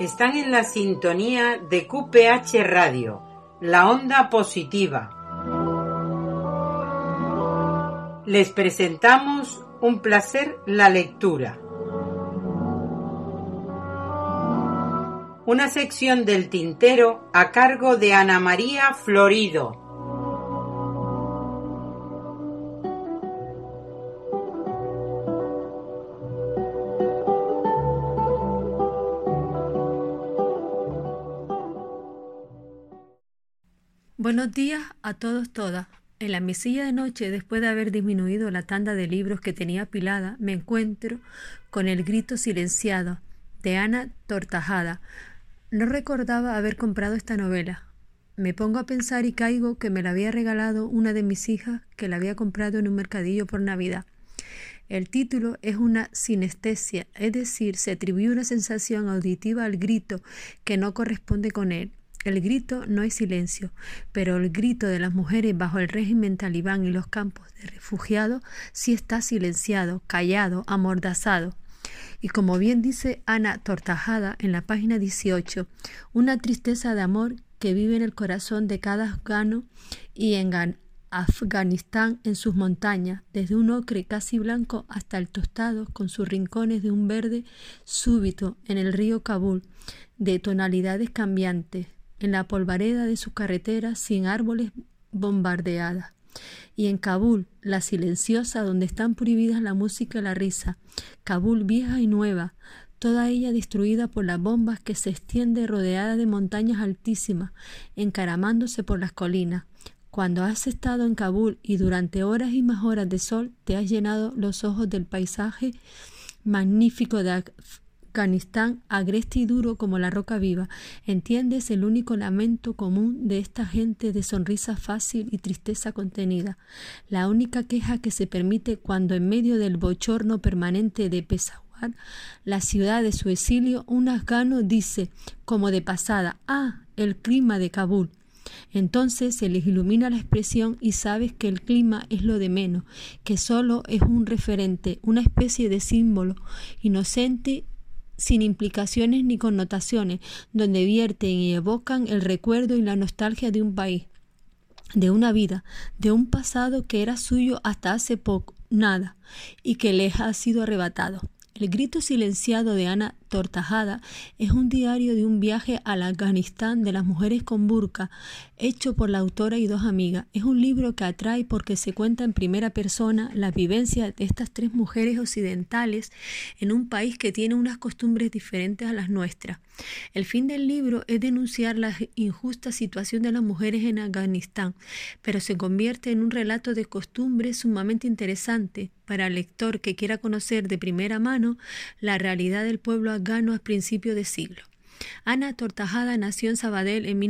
Están en la sintonía de QPH Radio, la onda positiva. Les presentamos Un placer la lectura. Una sección del tintero a cargo de Ana María Florido. Buenos días a todos, todas. En la mesilla de noche, después de haber disminuido la tanda de libros que tenía apilada, me encuentro con El grito silenciado, de Ana Tortajada. No recordaba haber comprado esta novela. Me pongo a pensar y caigo que me la había regalado una de mis hijas, que la había comprado en un mercadillo por Navidad. El título es una sinestesia, es decir, se atribuye una sensación auditiva al grito que no corresponde con él. El grito no es silencio, pero el grito de las mujeres bajo el régimen talibán y los campos de refugiados sí está silenciado, callado, amordazado. Y como bien dice Ana Tortajada en la página 18, una tristeza de amor que vive en el corazón de cada afgano y en Afganistán, en sus montañas, desde un ocre casi blanco hasta el tostado, con sus rincones de un verde súbito en el río Kabul, de tonalidades cambiantes, en la polvareda de sus carreteras sin árboles bombardeadas. Y en Kabul, la silenciosa, donde están prohibidas la música y la risa, Kabul vieja y nueva, toda ella destruida por las bombas, que se extiende rodeada de montañas altísimas, encaramándose por las colinas. Cuando has estado en Kabul y durante horas y más horas de sol te has llenado los ojos del paisaje magnífico de Afganistán, agreste y duro como la roca viva, entiendes el único lamento común de esta gente de sonrisa fácil y tristeza contenida, la única queja que se permite cuando en medio del bochorno permanente de Peshawar, la ciudad de su exilio, un afgano dice, como de pasada, ¡ah, el clima de Kabul! Entonces se les ilumina la expresión y sabes que el clima es lo de menos, que solo es un referente, una especie de símbolo inocente, sin implicaciones ni connotaciones, donde vierten y evocan el recuerdo y la nostalgia de un país, de una vida, de un pasado que era suyo hasta hace poco, nada, y que les ha sido arrebatado. El grito silenciado de Ana Tortajada es un diario de un viaje al Afganistán de las mujeres con burka, hecho por la autora y dos amigas. Es un libro que atrae porque se cuenta en primera persona la vivencia de estas tres mujeres occidentales en un país que tiene unas costumbres diferentes a las nuestras. El fin del libro es denunciar la injusta situación de las mujeres en Afganistán, pero se convierte en un relato de costumbres sumamente interesante para el lector que quiera conocer de primera mano la realidad del pueblo afgano a principios de siglo. Ana Tortajada nació en Sabadell en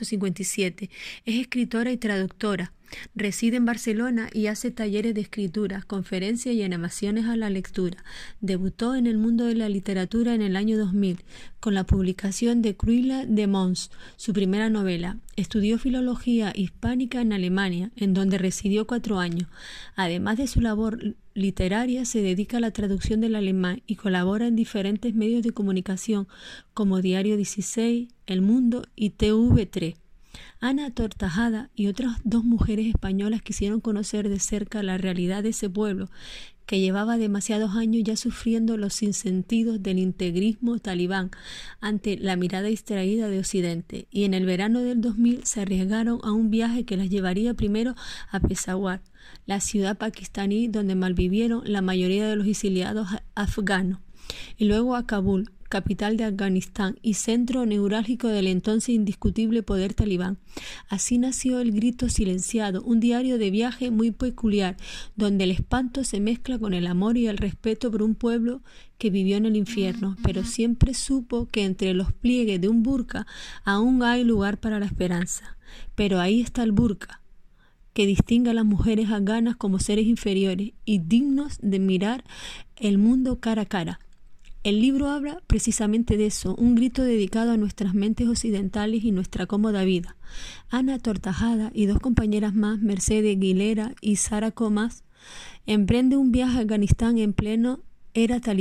1957. Es escritora y traductora. Reside en Barcelona y hace talleres de escritura, conferencias y animaciones a la lectura. Debutó en el mundo de la literatura en el año 2000 con la publicación de Cruïlla de Mons, su primera novela. Estudió filología hispánica en Alemania, en donde residió 4 años. Además de su labor literaria, se dedica a la traducción del alemán y colabora en diferentes medios de comunicación como Diario 16, El Mundo y TV3. Ana Tortajada y otras dos mujeres españolas quisieron conocer de cerca la realidad de ese pueblo que llevaba demasiados años ya sufriendo los sinsentidos del integrismo talibán ante la mirada distraída de Occidente, y en el verano del 2000 se arriesgaron a un viaje que las llevaría primero a Peshawar, la ciudad pakistaní donde malvivieron la mayoría de los exiliados afganos, y luego a Kabul, capital de Afganistán y centro neurálgico del entonces indiscutible poder talibán. Así nació El grito silenciado, un diario de viaje muy peculiar, donde el espanto se mezcla con el amor y el respeto por un pueblo que vivió en el infierno, pero siempre supo que entre los pliegues de un burka aún hay lugar para la esperanza. Pero ahí está el burka, que distingue a las mujeres afganas como seres inferiores y dignos de mirar el mundo cara a cara. El libro habla precisamente de eso, un grito dedicado a nuestras mentes occidentales y nuestra cómoda vida. Ana Tortajada y dos compañeras más, Mercedes y Sara Comas, emprenden un viaje a Afganistán en pleno era talibán,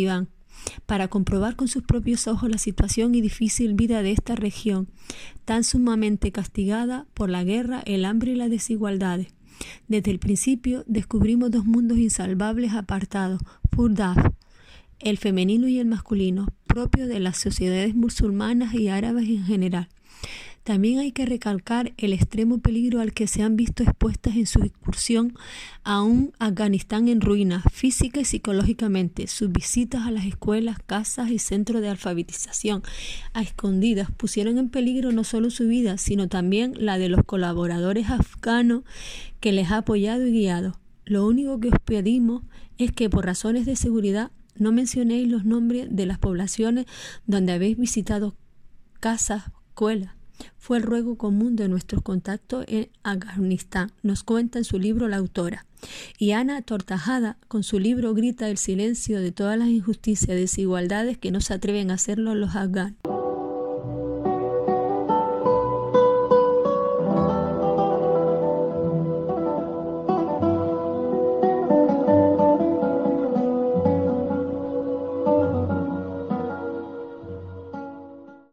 para comprobar con sus propios ojos la situación y difícil vida de esta región, tan sumamente castigada por la guerra, el hambre y las desigualdades. Desde el principio descubrimos dos mundos insalvables apartados, Furdaf, el femenino y el masculino, propio de las sociedades musulmanas y árabes en general. También hay que recalcar el extremo peligro al que se han visto expuestas en su excursión a un Afganistán en ruinas, física y psicológicamente. Sus visitas a las escuelas, casas y centros de alfabetización a escondidas pusieron en peligro no solo su vida, sino también la de los colaboradores afganos que les ha apoyado y guiado. Lo único que os pedimos es que por razones de seguridad no mencionéis los nombres de las poblaciones donde habéis visitado casas, escuelas. Fue el ruego común de nuestros contactos en Afganistán, nos cuenta en su libro la autora. Y Ana Tortajada, con su libro, grita el silencio de todas las injusticias y desigualdades que no se atreven a hacerlo los afganos.